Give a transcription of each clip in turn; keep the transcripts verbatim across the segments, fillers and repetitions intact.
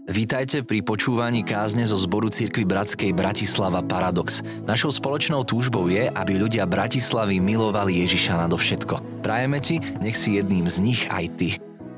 Vítajte pri počúvaní kázne zo zboru cirkvi Bratskej Bratislava Paradox. Našou spoločnou túžbou je, aby ľudia Bratislavy milovali Ježiša nadovšetko. Prajeme ti, nech si jedným z nich aj ty.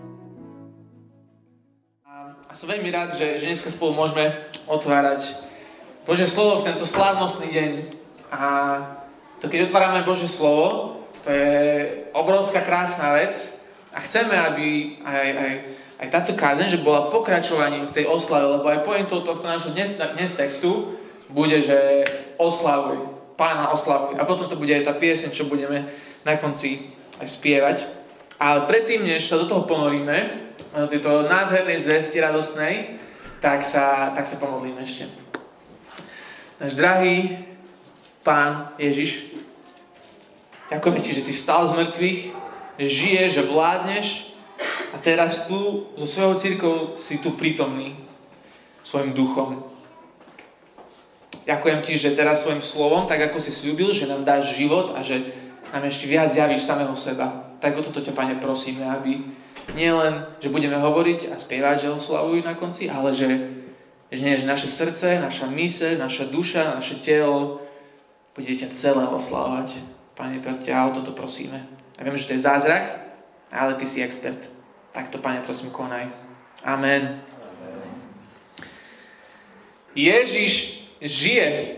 A som veľmi rád, že, že dneska spolu môžeme otvárať Božie slovo v tento slávnostný deň. A to keď otvárame Božie slovo, to je obrovská krásna vec a chceme, aby aj, aj Aj táto kázeň, že bola pokračovaním v tej oslave, lebo aj pointou tohto nášho dnes, dnes textu bude, že oslavuj, Pána oslavuj. A potom to bude aj tá pieseň, čo budeme na konci aj spievať. Ale predtým, než sa do toho ponoríme, do tejto nádhernej zvesti radostnej, tak sa, tak sa pomodlíme ešte. Náš drahý Pán Ježiš, ďakujeme ti, že si vstal z mŕtvych, že žiješ, že vládneš, a teraz tu, so svojou cirkvou, si tu prítomný svojim duchom. Ďakujem ti, že teraz svojim slovom, tak ako si sľúbil, že nám dáš život a že nám ešte viac javíš samého seba. Tak o toto ťa, Pane, prosíme, aby nie len, že budeme hovoriť a spievať, že oslavujú na konci, ale že, že, nie, že naše srdce, naša myseľ, naša duša, naše telo bude ťa celé oslavovať. Pane, pre ťa o toto prosíme. Ja viem, že to je zázrak, ale ty si expert. Tak to, Pane, prosím, konaj. Amen. Amen. Ježiš žije.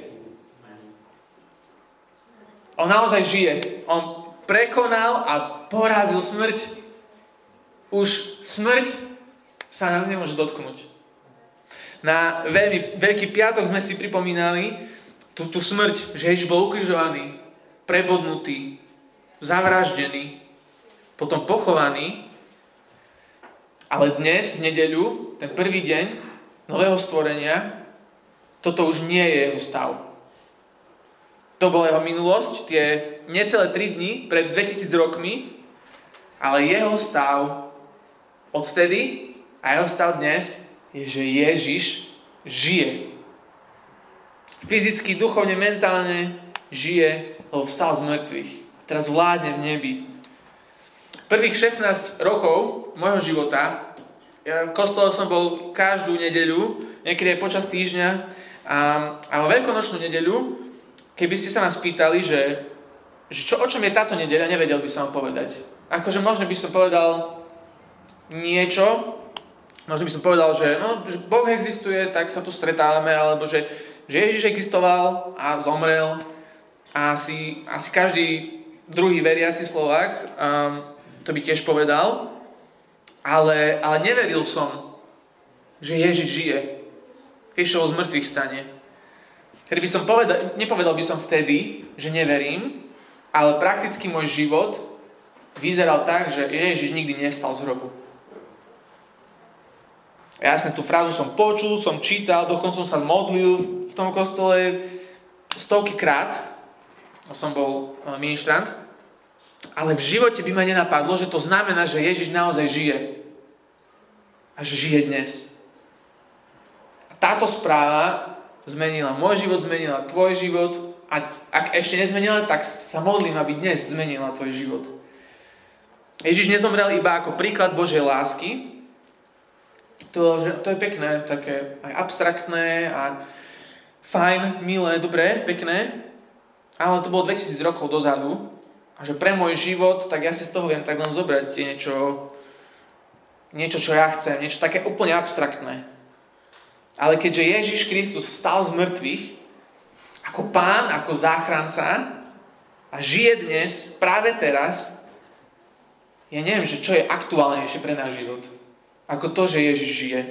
On naozaj žije. On prekonal a porazil smrť. Už smrť sa nás nemôže dotknúť. Na veľmi veľký piatok sme si pripomínali tú, tú smrť, že Ježiš bol ukrižovaný, prebodnutý, zavraždený, potom pochovaný. Ale dnes, v nedeľu, ten prvý deň nového stvorenia, toto už nie je jeho stav. To bola jeho minulosť, tie necelé tri dni pred dvetisíc rokmi, ale jeho stav odvtedy a jeho stav dnes je, že Ježiš žije. Fyzicky, duchovne, mentálne žije, lebo vstal z mŕtvych. Teraz vládne v nebi. Prvých šestnásť rokov môjho života, ja v kostole som bol každú nedeľu, niekedy aj počas týždňa, a, a vo veľkonočnú nedeľu, keby ste sa nás pýtali, že, že čo, o čom je táto nedeľa, nevedel by som vám povedať. Akože možno by som povedal niečo, možno by som povedal, že, no, že Boh existuje, tak sa tu stretávame, alebo že, že Ježiš existoval a zomrel a asi, asi každý druhý veriaci Slovák um, to by tiež povedal, ale, ale neveril som, že Ježiš žije. Ježišovo z mŕtvych stane. Tedy by som povedal, nepovedal by som vtedy, že neverím, ale prakticky môj život vyzeral tak, že Ježiš nikdy nestal z hrobu. Jasne, tú frázu som počul, som čítal, dokonca som sa modlil v tom kostole stovky krát. Som bol ministrant. Ale v živote by ma nenapadlo, že to znamená, že Ježiš naozaj žije. A že žije dnes. A táto správa zmenila môj život, zmenila tvoj život. A ak ešte nezmenila, tak sa modlím, aby dnes zmenila tvoj život. Ježiš nezomrel iba ako príklad Božej lásky. To, to je pekné, také aj abstraktné a fajn, milé, dobré, pekné. Ale to bolo dvetisíc rokov dozadu. A že pre môj život, tak ja si z toho viem tak len zobrať niečo, niečo, čo ja chcem, niečo také úplne abstraktné. Ale keďže Ježiš Kristus vstal z mŕtvych, ako Pán, ako záchranca a žije dnes, práve teraz, ja neviem, že čo je aktuálnejšie pre náš život, ako to, že Ježiš žije.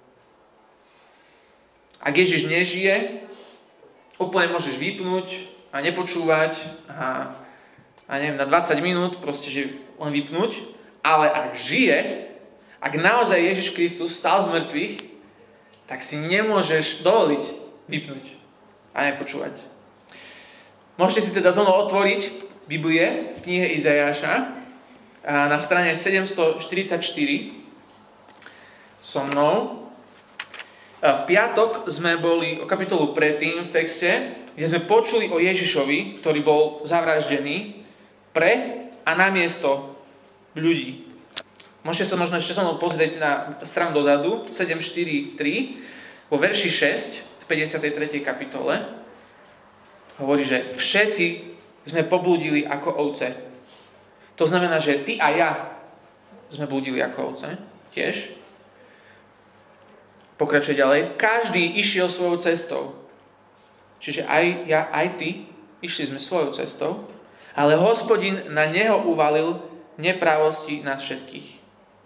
Ak Ježiš nežije, úplne môžeš vypnúť a nepočúvať a a neviem, na dvadsať minút proste, že len vypnúť, ale ak žije, ak naozaj Ježiš Kristus vstal z mŕtvych, tak si nemôžeš dovoliť vypnúť a nepočúvať. Môžete si teda znovu otvoriť Biblie v knihe Izajáša na strane sedemstoštyridsaťštyri so mnou. V piatok sme boli o kapitolu predtým v texte, kde sme počuli o Ježišovi, ktorý bol zavraždený pre a namiesto ľudí. Môžete sa možno ešte so mnou pozrieť na stranu dozadu, sedem štyri tri, vo verši šesť v päťdesiatej tretej kapitole. Hovorí, že všetci sme poblúdili ako ovce. To znamená, že ty a ja sme blúdili ako ovce, tiež. Pokračuje ďalej. Každý išiel svojou cestou. Čiže aj ja, aj ty, išli sme svojou cestou, ale Hospodin na neho uvalil nepravosti nás všetkých.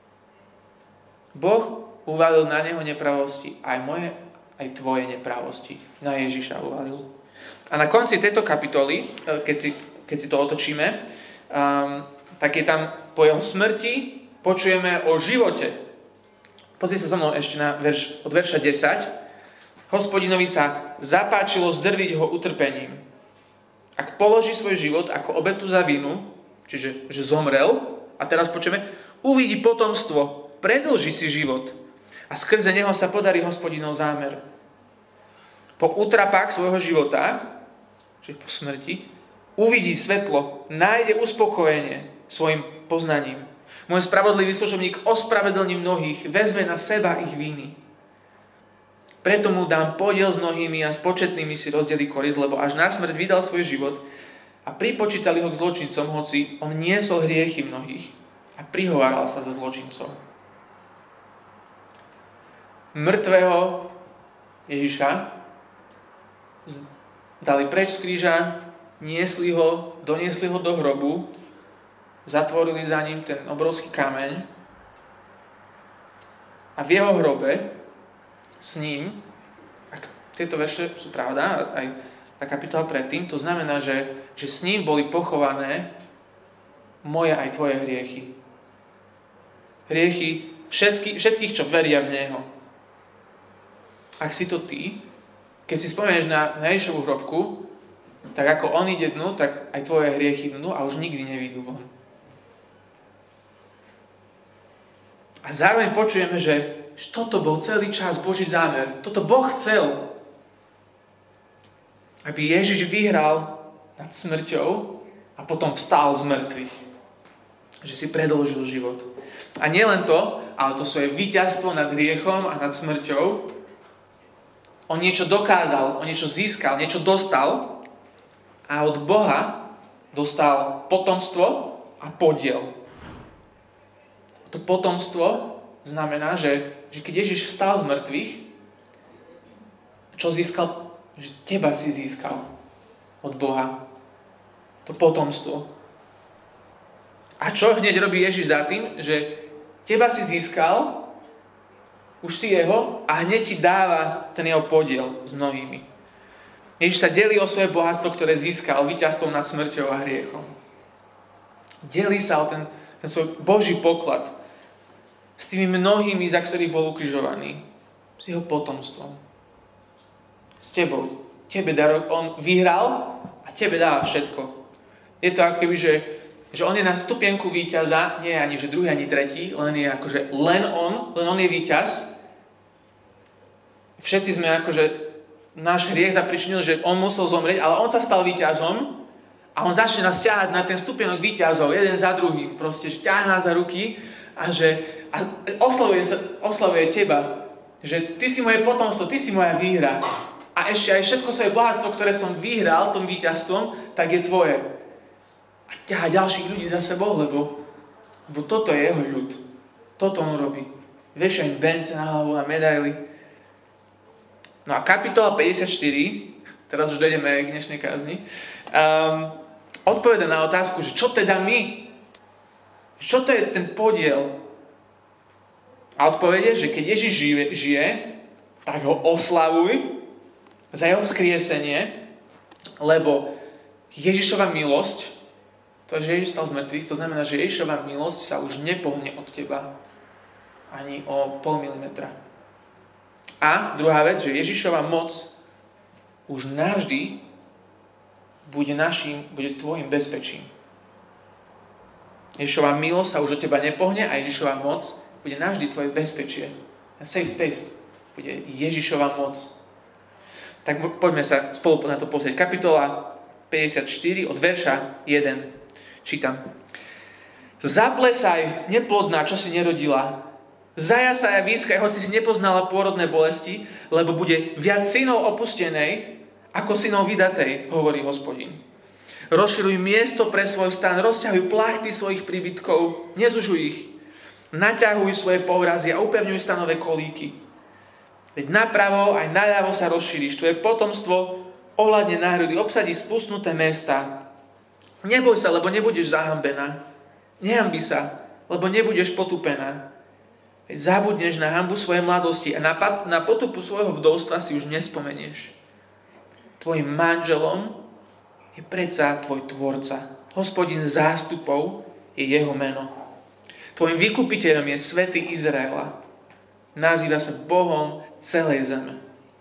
Boh uvalil na neho nepravosti, aj moje, aj tvoje nepravosti. Na Ježiša uvalil. A na konci tejto kapitoly, keď si, keď si to otočíme, um, tak je tam po jeho smrti počujeme o živote. Pozrite sa so mnou ešte na verš, od verša desať. Hospodinovi sa zapáčilo zdrviť ho utrpením. Ak položí svoj život ako obetu za vinu, čiže že zomrel, a teraz počujeme, uvidí potomstvo, predĺži si život a skrze neho sa podarí Hospodinov zámer. Po útrapách svojho života, čiže po smrti, uvidí svetlo, nájde uspokojenie svojim poznaním. Môj spravodlivý služobník ospravedlní mnohých, vezme na seba ich viny. Preto mu dám podiel s mnohými a s početnými si rozdelí korist, lebo až na smrť vydal svoj život a pripočítali ho k zločincom, hoci on niesol hriechy mnohých a prihováral sa za zločincov. Mŕtvého Ježiša dali preč z kríža, niesli ho, doniesli ho do hrobu, zatvorili za ním ten obrovský kameň a v jeho hrobe s ním, ak tieto verše sú pravda, aj tá kapitola predtým, to znamená, že, že s ním boli pochované moje aj tvoje hriechy. Hriechy všetky, všetkých, čo veria v Neho. Ak si to ty, keď si spomenieš na, na Ježišovu hrobku, tak ako on ide dnu, tak aj tvoje hriechy dnu a už nikdy nevídu von. A zároveň počujeme, že toto bol celý čas Boží zámer. Toto Boh chcel. Aby Ježiš vyhral nad smrťou a potom vstal z mŕtvych. Že si predĺžil život. A nielen to, ale to svoje víťazstvo nad hriechom a nad smrťou. On niečo dokázal, on niečo získal, niečo dostal a od Boha dostal potomstvo a podiel. To potomstvo znamená, že, že keď Ježiš vstal z mŕtvych, čo získal? Že teba si získal od Boha. To potomstvo. A čo hneď robí Ježiš za tým? Že teba si získal, už si jeho a hneď ti dáva ten jeho podiel s mnohými. Ježiš sa delí o svoje bohatstvo, ktoré získal víťazstvom nad smrťou a hriechom. Delí sa o ten, ten svoj Boží poklad s tými mnohými, za ktorých bol ukrižovaný. S jeho potomstvom. S tebou. Tebe darok, on vyhral a tebe dáva všetko. Je to ako keby, že, že on je na stupienku víťaza, nie je ani že druhý, ani tretí, len je akože len on, len on je víťaz. Všetci sme akože, náš hriech zapričinil, že on musel zomrieť, ale on sa stal víťazom a on začne nás ťahať na ten stupienok víťazov, jeden za druhým, proste, že ťahá nás za ruky a že a oslavuje, oslavuje teba, že ty si moje potomstvo, ty si moja výhra. A ešte aj všetko svoje bohatstvo, ktoré som vyhral tom víťazstvom, tak je tvoje. A ťahá ďalších ľudí za sebou, lebo, lebo toto je jeho ľud. Toto on robí. Vešia im vence na hlavu a medaily. No a kapitola päťdesiatštyri, teraz už dojdeme k dnešnej kázni, um, odpoveda na otázku, že čo teda my? Čo to je ten podiel? A odpovede, že keď Ježiš žije, žije, tak ho oslavuj za jeho vzkriesenie, lebo Ježišova milosť, to, že Ježiš stal z mŕtvych, to znamená, že Ježišova milosť sa už nepohne od teba ani o pol milimetra. A druhá vec, že Ježišova moc už navždy bude našim, bude tvojim bezpečím. Ježišova milosť sa už od teba nepohne a Ježišova moc bude navždy tvoje bezpečie. Safe space bude Ježišova moc. Tak poďme sa spolu na to pozrieť. Kapitola päťdesiatštyri od verša jeden. Čítam. Zaplesaj, neplodná, čo si nerodila. Zajasaj a výskaj, hoci si nepoznala pôrodné bolesti, lebo bude viac synov opustenej, ako synov vydatej, hovorí Hospodin. Rozširuj miesto pre svoj stan, rozťahuj plachty svojich príbytkov, nezužuj ich. Naťahuj svoje povrazy a upevňuj stanové kolíky. Veď napravo aj naľavo sa rozšíriš. Tvoje potomstvo ovládne národy, obsadí spustnuté mesta. Neboj sa, lebo nebudeš zahambená. Nehambi sa, lebo nebudeš potúpená. Veď zabudneš na hanbu svojej mladosti a na, pat- na potupu svojho vdovstva si už nespomenieš. Tvojim manželom je predsa tvoj tvorca. Hospodin zástupov je jeho meno. Tvojim vykupiteľom je svätý Izraela. Nazýva sa Bohom celej zeme.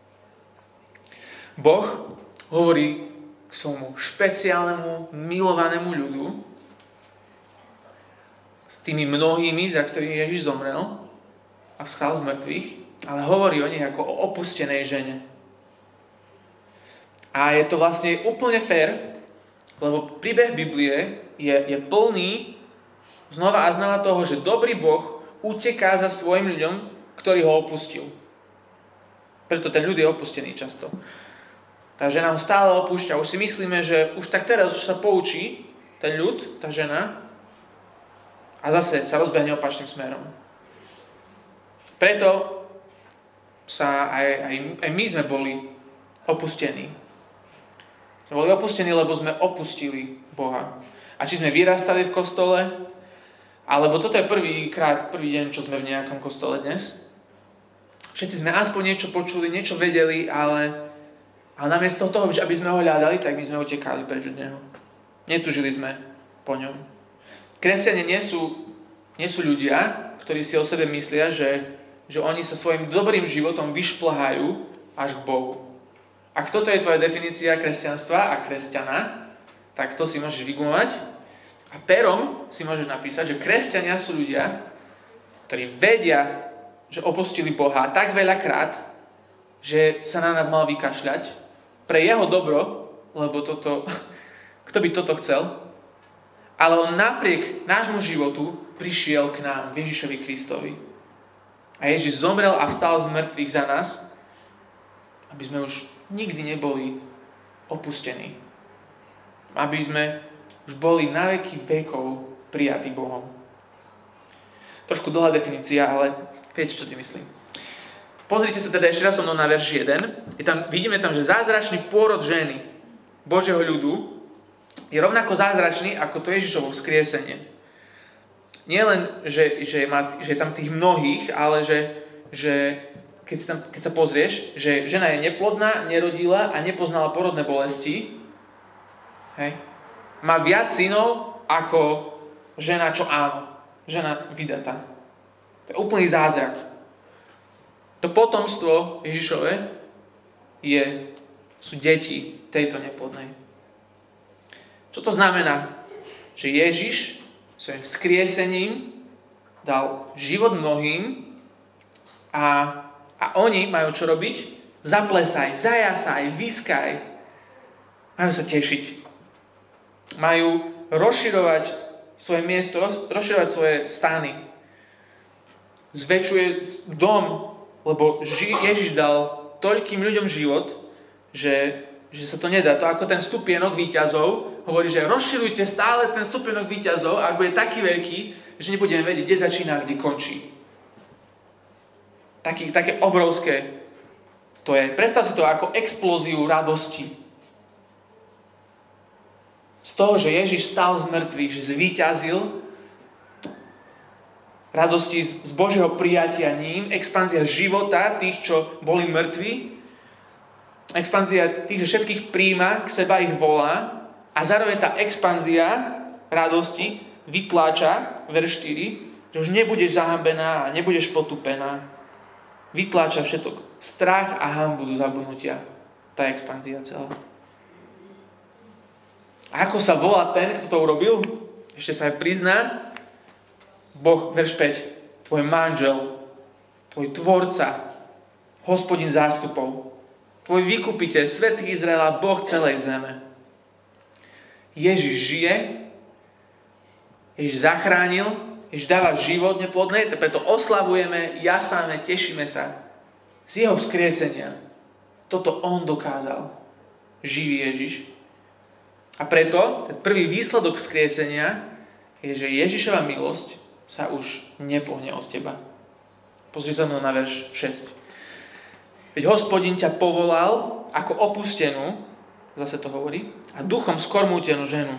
Boh hovorí k svojmu špeciálnemu, milovanému ľudu, s tými mnohými, za ktorými Ježiš zomrel a vstal z mŕtvych, ale hovorí o nich ako o opustenej žene. A je to vlastne úplne fér, lebo príbeh Biblie je, je plný znova a znova toho, že dobrý Boh uteká za svojim ľuďom, ktorý ho opustil. Preto ten ľud je opustený často. Tá žena ho stále opúšťa. Už si myslíme, že už tak teraz už sa poučí ten ľud, tá žena, a zase sa rozbehne opačným smerom. Preto sa aj, aj, aj my sme boli opustení. Sme boli opustení, lebo sme opustili Boha. A či sme vyrastali v kostole, alebo toto je prvýkrát, prvý deň, čo sme v nejakom kostole dnes. Všetci sme aspoň niečo počuli, niečo vedeli, ale, ale namiesto toho, aby sme ho hľadali, tak by sme utekali preč od neho. Netužili sme po ňom. Kresťania nie sú, nie sú ľudia, ktorí si o sebe myslia, že, že oni sa svojim dobrým životom vyšplhajú až k Bohu. Ak toto je tvoja definícia kresťanstva a kresťana, tak to si môžeš vygumovať. A perom si môžeš napísať, že kresťania sú ľudia, ktorí vedia, že opustili Boha tak veľakrát, že sa na nás mal vykašľať pre jeho dobro, lebo toto, kto by toto chcel? Ale on napriek nášmu životu prišiel k nám, Ježišovi Kristovi. A Ježiš zomrel a vstal z mŕtvych za nás, aby sme už nikdy neboli opustení. Aby sme už boli na veky vekov prijatí Bohom. Trošku dlhá definícia, ale viete, čo ti myslím. Pozrite sa teda ešte raz so mnou na verš jeden. Je tam, vidíme tam, že zázračný pôrod ženy Božieho ľudu je rovnako zázračný, ako to Ježišovo vzkriesenie. Nie len, že, že, má, že je tam tých mnohých, ale že, že keď, tam, keď sa pozrieš, že žena je neplodná, nerodila a nepoznala porodné bolesti, hej, má viac synov ako žena, čo áno. Žena vydatá. To je úplný zázrak. To potomstvo Ježišove je, sú deti tejto neplodnej. Čo to znamená? Že Ježiš svojim vzkriesením dal život mnohým a, a oni majú čo robiť? Zaplesaj, zajasaj, výskaj. Majú sa tešiť. Majú rozširovať svoje miesto, roz, rozširovať svoje stany. Zväčšuje dom, lebo ži, Ježiš dal toľkým ľuďom život, že, že sa to nedá. To ako ten stupienok víťazov, hovorí, že rozširujte stále ten stupienok víťazov, až bude taký veľký, že nebudeme vedieť, kde začína a kde končí. Taký, také obrovské to je. Predstav si to ako explóziu radosti. Z toho, že Ježiš stal z mŕtvych, že zvíťazil, radosti z Božieho prijatia ním, expanzia života tých, čo boli mŕtvi, expanzia tých, že všetkých príjma, k seba ich volá, a zároveň tá expanzia radosti vytláča, verš štyri, že už nebudeš zahambená a nebudeš potupená. Vytláča všetok. Strach a hanbu do zabudnutia. Tá expanzia celá. A ako sa volá ten, kto to urobil? Ešte sa aj prizná. Boh, verš päť. Tvoj manžel, tvoj tvorca, Hospodin zástupov, tvoj vykupiteľ, svätý Izraela, Boh celej zeme. Ježiš žije Ježiš zachránil, Ježiš dáva život neplodné, preto oslavujeme, jasáme, tešíme sa z jeho vzkriesenia. Toto on dokázal. Živý Ježiš. A preto ten prvý výsledok vzkriesenia je, že Ježišova milosť sa už nepohne od teba. Pozri sa mnou na verš šesť. Veď Hospodin ťa povolal ako opustenú, zase to hovorí, a duchom skormútenú ženu.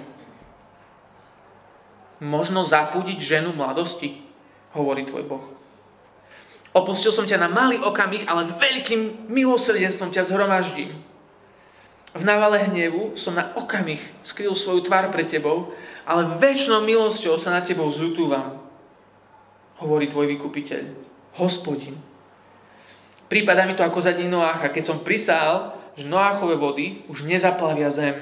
Možno zapúdiť ženu mladosti, hovorí tvoj Boh. Opustil som ťa na malý okamih, ale veľkým milosrdenstvom ťa zhromaždím. V návale hnevu som na okamih skryl svoju tvár pred tebou, ale väčšnou milosťou sa nad tebou zľutúvam, hovorí tvoj vykupiteľ, Hospodin. Prípada mi to ako za dní Noácha, keď som prisahal, že Noáchove vody už nezaplavia zem.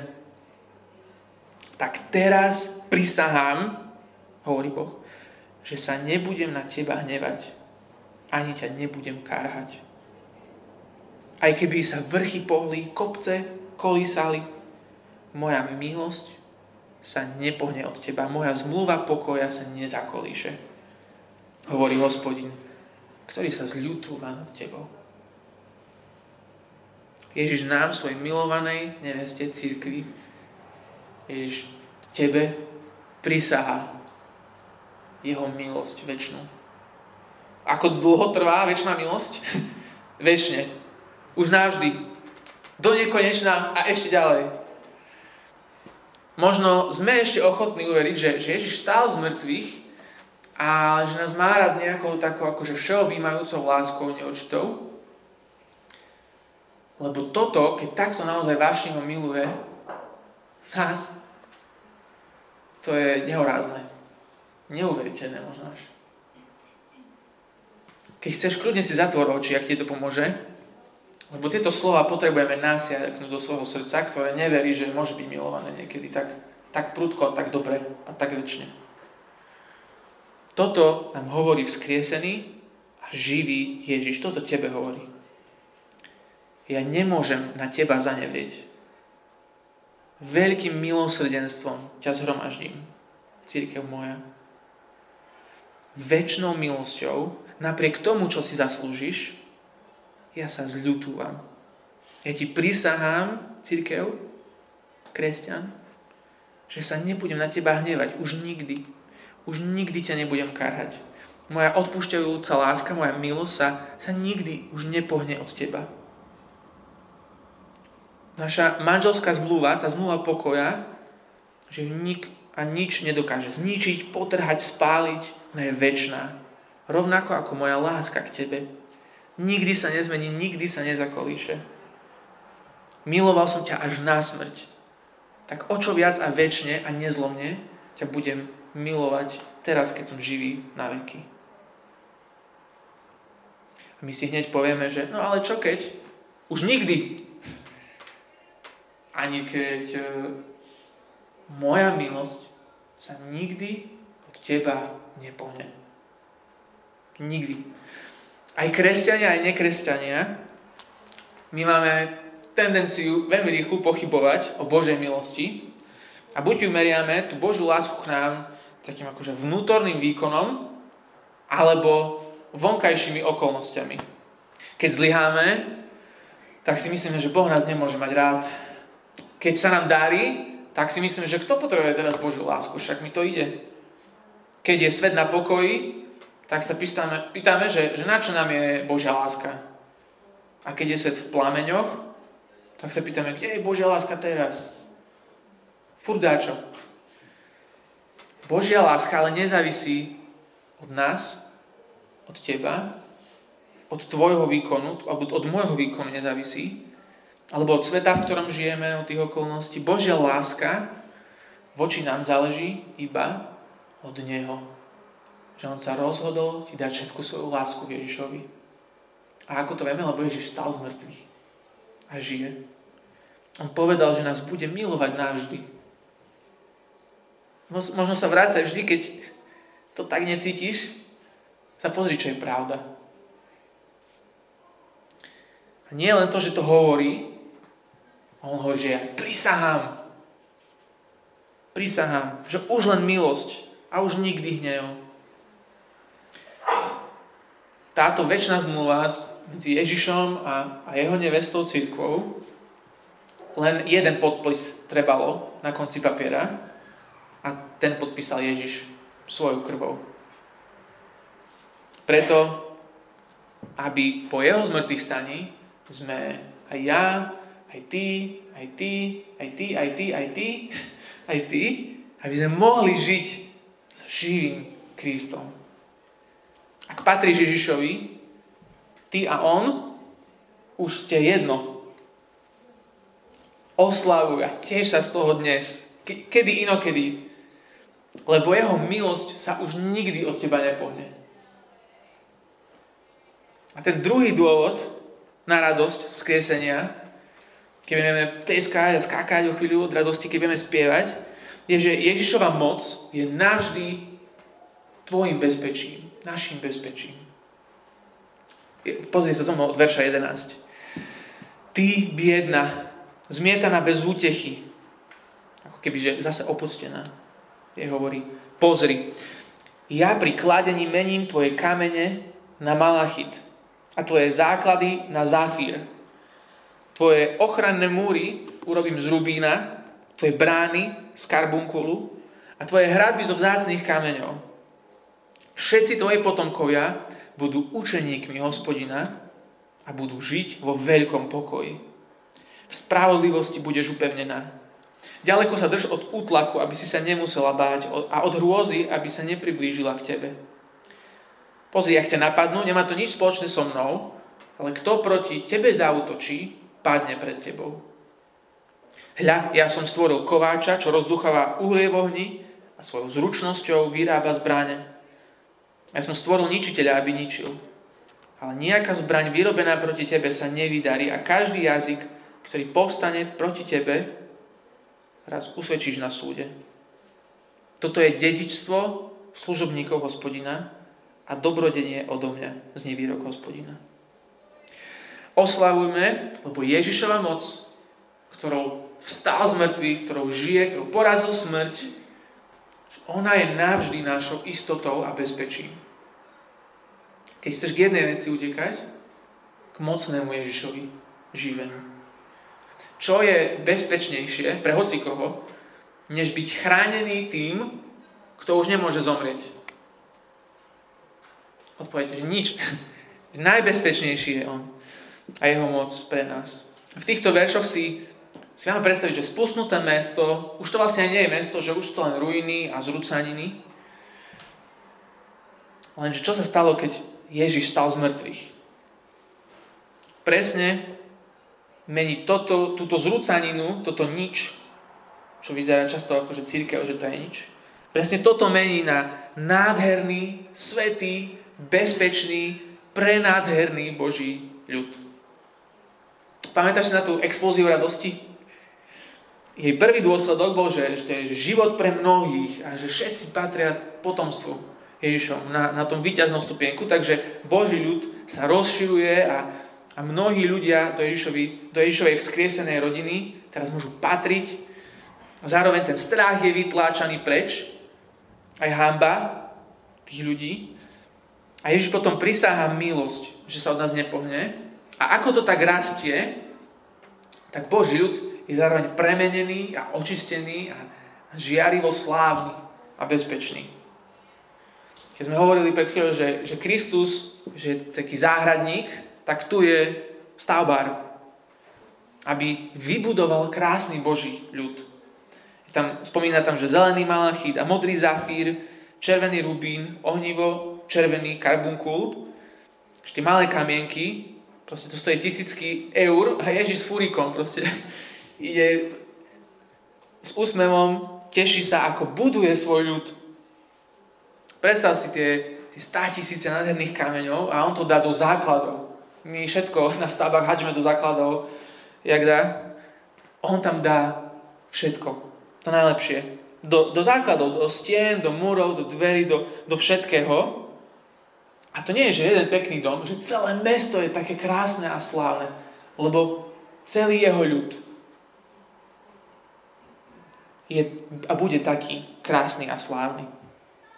Tak teraz prisahám, hovorí Boh, že sa nebudem na teba hnevať, ani ťa nebudem kárhať. Aj keby sa vrchy pohli, kopce kolísali, moja milosť sa nepohne od teba, moja zmluva pokoja sa nezakolíše, hovorí Hospodin, ktorý sa zľutúva nad tebou. Ježiš nám, svojej milovanej neveste cirkvi, Ježiš tebe prisahá jeho milosť večnú. Ako dlho trvá večná milosť? Večne. Už navždy. Do nekonečna a ešte ďalej. Možno sme ešte ochotní uveriť, že, že Ježiš stál z mŕtvych a že nás má rád nejakou takou akože všeobjímajúcou láskou neurčitou. Lebo toto, keď takto naozaj vášnivo miluje nás, to je nehorázne. Neuveriteľné možno až. Keď chceš, kľudne si zatvor oči, ak ti to pomôže. Lebo tieto slova potrebujeme nasiaknúť do svojho srdca, ktoré neverí, že môže byť milované niekedy tak, tak prudko, tak dobre a tak večne. Toto nám hovorí vzkriesený a živý Ježiš. Toto tebe hovorí. Ja nemôžem na teba zanevrieť. Veľkým milosrdenstvom ťa zhromaždím, cirkev moja. Večnou milosťou, napriek tomu, čo si zaslúžiš, ja sa zľutúvam. Ja ti prisahám, cirkev, kresťan, že sa nebudem na teba hnevať. Už nikdy. Už nikdy ťa nebudem kárhať. Moja odpúšťajúca láska, moja milosť sa, sa nikdy už nepohne od teba. Naša manželská zmluva, tá zmluva pokoja, že nik a nič nedokáže zničiť, potrhať, spáliť, ona je večná. Rovnako ako moja láska k tebe. Nikdy sa nezmení, nikdy sa nezakolíše. Miloval som ťa až na smrť. Tak o čo viac a večne a nezlomne ťa budem milovať teraz, keď som živý na veky. A my si hneď povieme, že no ale čo keď? Už nikdy. Ani keď e, moja milosť sa nikdy od teba nepohne. Nikdy. Aj kresťania, aj nekresťania, my máme tendenciu veľmi rýchlo pochybovať o Božej milosti a buď ju meriame, tú Božiu lásku k nám, takým akože vnútorným výkonom, alebo vonkajšími okolnostiami. Keď zlyháme, tak si myslíme, že Boh nás nemôže mať rád. Keď sa nám darí, tak si myslíme, že kto potrebuje teraz Božiu lásku, však mi to ide. Keď je svet na pokoji, tak sa pýtame, pýtame že, že na čo nám je Božia láska. A keď je svet v plameňoch, tak sa pýtame, kde je Božia láska teraz? Furt dáčo. Božia láska ale nezávisí od nás, od teba, od tvojho výkonu, alebo od môjho výkonu nezávisí, alebo od sveta, v ktorom žijeme, od tých okolností. Božia láska voči nám záleží iba od Neho. Že On sa rozhodol ti dať všetku svoju lásku Ježišovi. A ako to vieme, lebo Ježiš stal z mŕtvych a žije. On povedal, že nás bude milovať navždy. Možno sa vráca vždy, keď to tak necítiš, sa pozri, čo je pravda. A nie len to, že to hovorí, on hovorí, že ja prisahám. Prisahám, že už len milosť a a už nikdy hnev. Táto večná zmluva medzi Ježišom a, a jeho nevestou cirkvou, len jeden podpis trebalo na konci papiera a ten podpísal Ježiš svojou krvou. Preto, aby po jeho zmrtvých staní sme aj ja, aj ty, aj ty, aj ty, aj ty, aj ty, aj ty, aby sme mohli žiť s živým Kristom. Ak patríš Ježišovi, ty a on už ste jedno. Oslavuj a tiež sa z toho dnes. Ke- kedy inokedy. Lebo jeho milosť sa už nikdy od teba nepohne. A ten druhý dôvod na radosť vzkriesenia, keď budeme teskať a skákať o chvíľu od radosti, keď budeme spievať, je, že Ježišova moc je navždy tvojim bezpečím. Našim bezpečím. Pozri sa so mnou od verša jedenásť. Ty, biedna, zmietaná bez útechy, ako keby, že zase opustená, je hovorí, pozri, ja pri kladení mením tvoje kamene na malachit a tvoje základy na zafír. Tvoje ochranné múry urobím z rubína, tvoje brány z karbunkulu a tvoje hradby zo vzácnych kameňov. Všetci tvoji potomkovia budú učeníkmi Hospodina a budú žiť vo veľkom pokoji. V spravodlivosti budeš upevnená. Ďaleko sa drž od útlaku, aby si sa nemusela báť a od hrôzy, aby sa nepriblížila k tebe. Pozri, ak ťa napadnú, nemá to nič spoločné so mnou, ale kto proti tebe zaútočí, padne pred tebou. Hľa, ja som stvoril kováča, čo rozducháva uhlie v ohni a svojou zručnosťou vyrába zbrane. Ja som stvoril ničiteľa, aby ničil. Ale nejaká zbraň vyrobená proti tebe sa nevydarí a každý jazyk, ktorý povstane proti tebe, raz usvedčíš na súde. Toto je dedičstvo služobníkov Hospodina a dobrodenie odo mňa, znie výrok Hospodina. Oslavujme, lebo Ježišova moc, ktorou vstal z mŕtvych, ktorou žije, ktorou porazil smrť, ona je navždy našou istotou a bezpečím. Keď chceš k jednej veci utekať, k mocnému Ježišovi živeniu. Čo je bezpečnejšie pre hocikoho, než byť chránený tým, kto už nemôže zomrieť? Odpovedete, že nič. Najbezpečnejší je on a jeho moc pre nás. V týchto veršoch si, si máme predstaviť, že spustnuté mesto, už to vlastne nie je mesto, že už sú to len ruiny a zrúcaniny. Lenže čo sa stalo, keď Ježiš stal z mŕtvych? Presne mení toto, túto zrúcaninu, toto nič, čo vyzerá často ako, že cirkev, že to je nič. Presne toto mení na nádherný, svätý, bezpečný, prenádherný Boží ľud. Pamätáš si na tú explóziu radosti? Jej prvý dôsledok bol, že, že, že život pre mnohých a že všetci patria potomstvu Ježišom na, na tom víťaznom stupienku, takže Boží ľud sa rozširuje a, a mnohí ľudia do, Ježišovi, do Ježišovej vzkriesenej rodiny teraz môžu patriť a zároveň ten strach je vytláčaný preč, aj hanba tých ľudí a Ježiš potom prisáha milosť, že sa od nás nepohne a ako to tak rastie, tak Boží ľud je zároveň premenený a očistený a žiarivo slávny a bezpečný. Keď sme hovorili pred chvíľou, že, že Kristus, že je taký záhradník, tak tu je stavbár, aby vybudoval krásny Boží ľud. Tam, spomína tam, že zelený malachit a modrý zafír, červený rubín, ohnivo, červený karbunkul, tie malé kamienky, proste to stojí tisícky eur a Ježiš s fúrikom proste ide s úsmevom, teší sa, ako buduje svoj ľud. Predstav si tie, tie státisíce nádherných kameňov a on to dá do základov. My všetko na stavbách hádžeme do základov, jak dá. On tam dá všetko. To najlepšie. Do, do základov, do stien, do múrov, do dverí, do, do všetkého. A to nie je, že jeden pekný dom, že celé mesto je také krásne a slávne. Lebo celý jeho ľud je a bude taký krásny a slávny.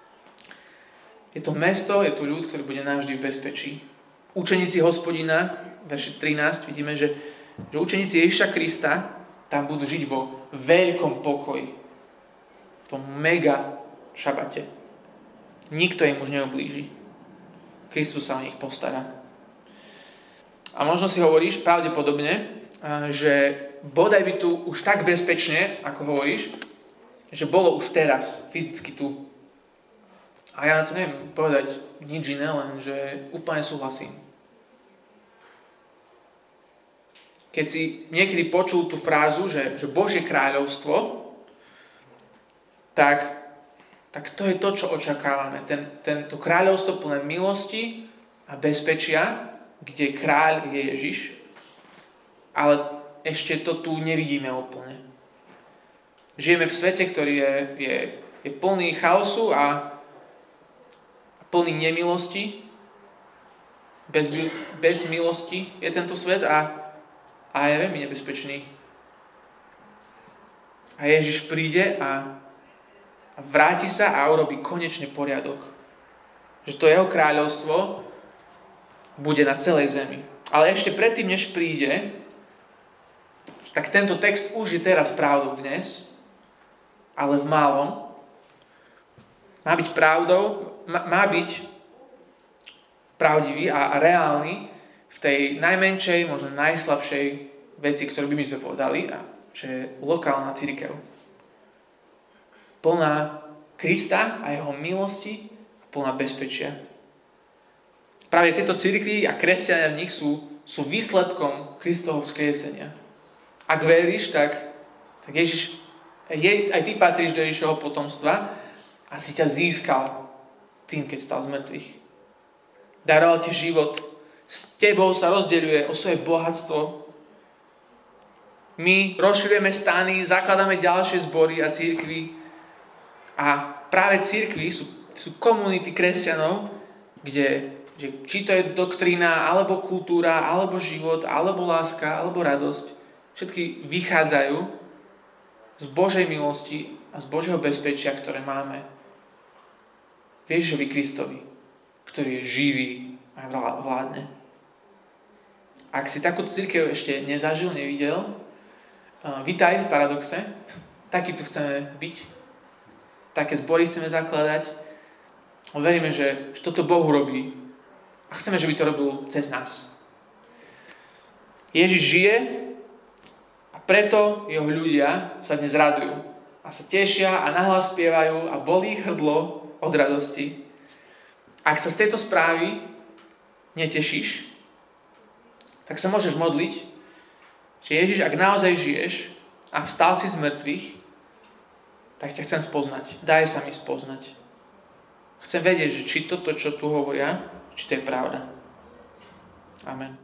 Je to mesto, je to ľud, ktorý bude navždy v bezpečí. Učeníci Hospodina, verši trinásť, vidíme, že, že učeníci Ježiša Krista tam budú žiť vo veľkom pokoji. V tom mega šabate. Nikto im už neoblíži. Kristus sa o nich postará. A možno si hovoríš, pravdepodobne, že bodaj by tu už tak bezpečne, ako hovoríš, že bolo už teraz, fyzicky tu. A ja na to neviem povedať nič iné, len že úplne súhlasím. Keď si niekedy počul tú frázu, že, že Božie kráľovstvo, tak, tak to je to, čo očakávame. Ten, tento kráľovstvo plné milosti a bezpečia, kde kráľ je Ježiš, ale ešte to tu nevidíme úplne. Žijeme v svete, ktorý je, je, je plný chaosu a plný nemilosti. Bez, bez milosti je tento svet a, a je veľmi nebezpečný. A Ježiš príde a, a vráti sa a urobí konečne poriadok. Že to jeho kráľovstvo bude na celej zemi. Ale ešte predtým, než príde, tak tento text už je teraz pravdou dnes, ale v malom. Má byť pravdou, má, má byť pravdivý a, a reálny v tej najmenšej, možno najslabšej veci, ktorú by my sme povedali, a že je lokálna cirkev. Plná Krista a jeho milosti a plná bezpečia. Práve tieto cirkvi a kresťania v nich sú, sú výsledkom Kristovho vzkriesenia. Ak veríš, tak, tak Ježiš, je, aj ty patríš do Ježišovho potomstva a si ťa získal tým, keď stal z mŕtvych. Daroval ti život. S tebou sa rozdeľuje o svoje bohatstvo. My rozširujeme stany, zakladáme ďalšie zbory a cirkvi. A práve cirkvi sú, sú komunity kresťanov, kde, že či to je doktrína, alebo kultúra, alebo život, alebo láska, alebo radosť, všetky vychádzajú z Božej milosti a z Božieho bezpečia, ktoré máme v Ježišovi Kristovi, ktorý je živý a vládne. Ak si takúto cirkev ešte nezažil, nevidel, vítaj v Paradoxe. Taký tu chceme byť. Také zbory chceme zakladať. Veríme, že, že toto Boh robí. A chceme, že by to robil cez nás. Ježiš žije a preto jeho ľudia sa dnes radujú. A sa tešia a nahlas spievajú a bolí ich hrdlo od radosti. Ak sa z tejto správy netešíš, tak sa môžeš modliť, že Ježiš, ak naozaj žiješ a vstal si z mŕtvych, tak ťa chcem spoznať. Daj sa mi spoznať. Chcem vedieť, že či toto, čo tu hovoria, či to je pravda. Amen.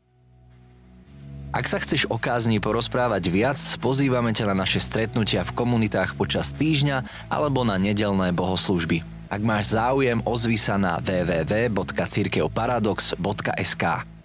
Ak sa chceš o kázni porozprávať viac, pozývame ťa na naše stretnutia v komunitách počas týždňa alebo na nedeľné bohoslúžby. Ak máš záujem, ozvi sa na w w w bodka cirkevparadox bodka es ká.